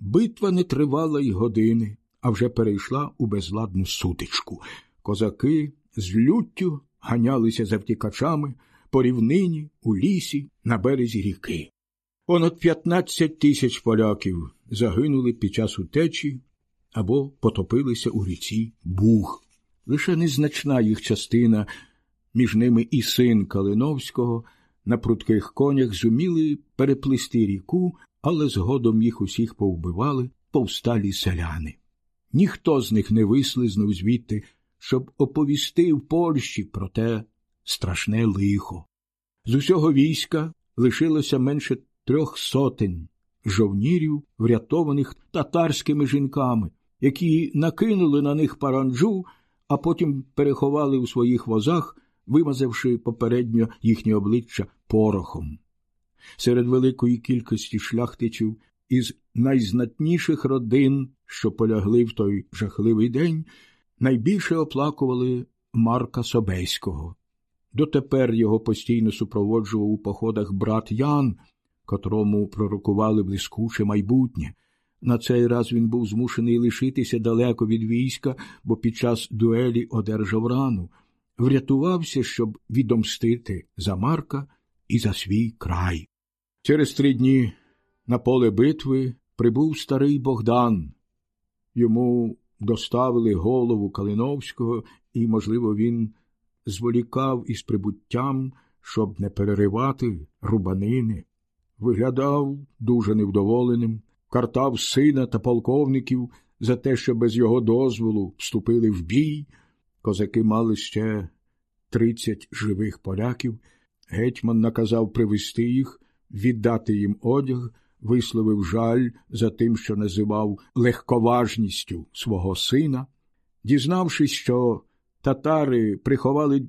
Битва не тривала й години, а вже перейшла у безладну сутичку. Козаки з люттю ганялися за втікачами по рівнині, у лісі, на березі ріки. Понад 15 тисяч поляків загинули під час утечі або потопилися у ріці Буг. Лише незначна їх частина, між ними і син Калиновського, на прудких конях зуміли переплисти ріку, але згодом їх усіх повбивали повсталі селяни. Ніхто з них не вислизнув звідти, щоб оповісти в Польщі про те страшне лихо. З усього війська лишилося менше 300 жовнірів, врятованих татарськими жінками, які накинули на них паранджу, а потім переховали у своїх возах, вимазавши попередньо їхні обличчя порохом. Серед великої кількості шляхтичів із найзнатніших родин, що полягли в той жахливий день, найбільше оплакували Марка Собеського. Дотепер його постійно супроводжував у походах брат Ян, котрому пророкували блискуче майбутнє. На цей раз він був змушений лишитися далеко від війська, бо під час дуелі одержав рану. Врятувався, щоб відомстити за Марка і за свій край. Через 3 дні на поле битви прибув старий Богдан. Йому доставили голову Калиновського, і, можливо, він зволікав із прибуттям, щоб не переривати рубанини. Виглядав дуже невдоволеним, картав сина та полковників за те, що без його дозволу вступили в бій. Козаки мали ще 30 живих поляків. Гетьман наказав привезти їх, віддати їм одяг, висловив жаль за тим, що називав легковажністю свого сина. Дізнавшись, що татари приховали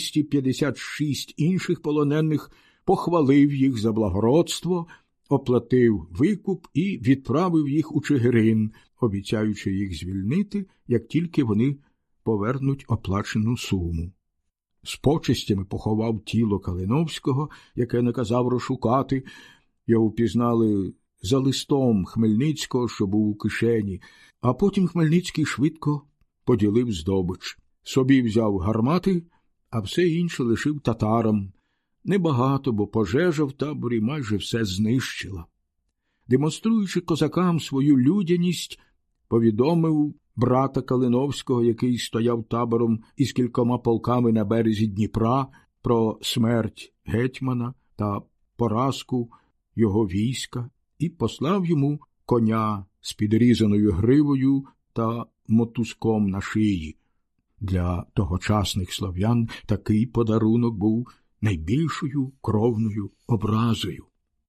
256 інших полонених, похвалив їх за благородство, оплатив викуп і відправив їх у Чигирин, обіцяючи їх звільнити, як тільки вони повернуть оплачену суму. З почестями поховав тіло Калиновського, яке наказав розшукати. Його впізнали за листом Хмельницького, що був у кишені, а потім Хмельницький швидко поділив здобич. Собі взяв гармати, а все інше лишив татарам. Небагато, бо пожежа в таборі майже все знищила. Демонструючи козакам свою людяність, повідомив брата Калиновського, який стояв табором із кількома полками на березі Дніпра, про смерть гетьмана та поразку його війська, і послав йому коня з підрізаною гривою та мотузком на шиї. Для тогочасних слов'ян такий подарунок був найбільшою кровною образою.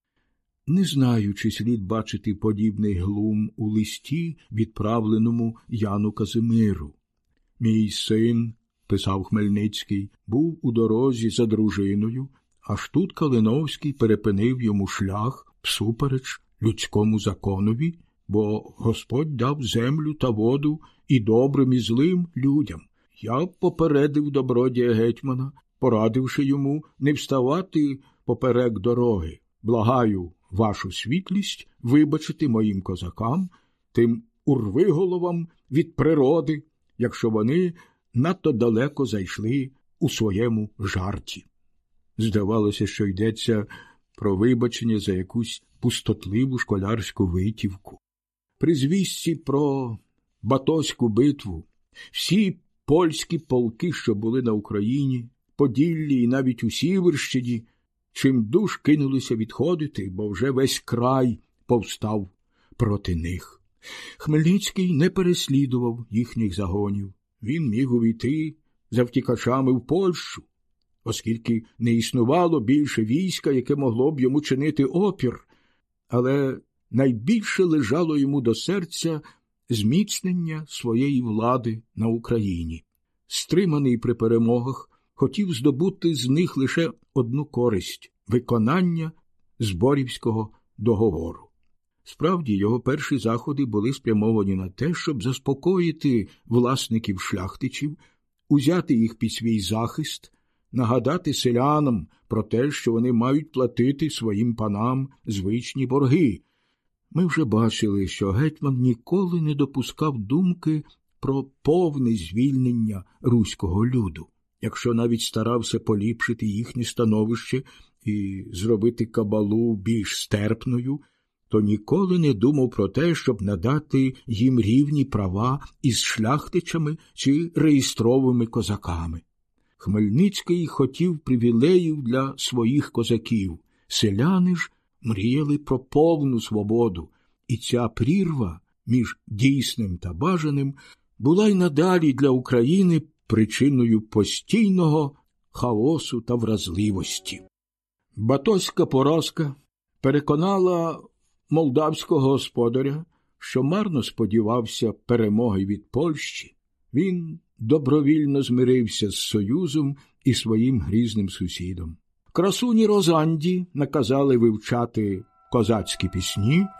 Не знаю, чи слід бачити подібний глум у листі, відправленому Яну Казимиру. «Мій син, – писав Хмельницький, – був у дорозі за дружиною, аж тут Калиновський перепинив йому шлях всупереч людському законові, бо Господь дав землю та воду і добрим, і злим людям. Я попередив добродія гетьмана, порадивши йому не вставати поперек дороги. Благаю вашу світлість вибачити моїм козакам, тим урвиголовам від природи, якщо вони надто далеко зайшли у своєму жарті». Здавалося, що йдеться про вибачення за якусь пустотливу школярську витівку. При звістці про Батозьку битву всі польські полки, що були на Україні, Поділлі і навіть у Сіверщині, чимдуж кинулися відходити, бо вже весь край повстав проти них. Хмельницький не переслідував їхніх загонів. Він міг увійти за втікачами в Польщу, оскільки не існувало більше війська, яке могло б йому чинити опір, але найбільше лежало йому до серця зміцнення своєї влади на Україні. Стриманий при перемогах, хотів здобути з них лише одну користь – виконання Зборівського договору. Справді, його перші заходи були спрямовані на те, щоб заспокоїти власників-шляхтичів, узяти їх під свій захист, нагадати селянам про те, що вони мають платити своїм панам звичні борги. Ми вже бачили, що гетьман ніколи не допускав думки про повне звільнення руського люду. Якщо навіть старався поліпшити їхнє становище і зробити кабалу більш стерпною, то ніколи не думав про те, щоб надати їм рівні права із шляхтичами чи реєстровими козаками. Хмельницький хотів привілеїв для своїх козаків, селяни ж мріяли про повну свободу, і ця прірва між дійсним та бажаним була й надалі для України причиною постійного хаосу та вразливості. Батозька поразка переконала молдавського господаря, що марно сподівався перемоги від Польщі. Він добровільно змирився з Союзом і своїм грізним сусідом. Красуні Розанді наказали вивчати козацькі пісні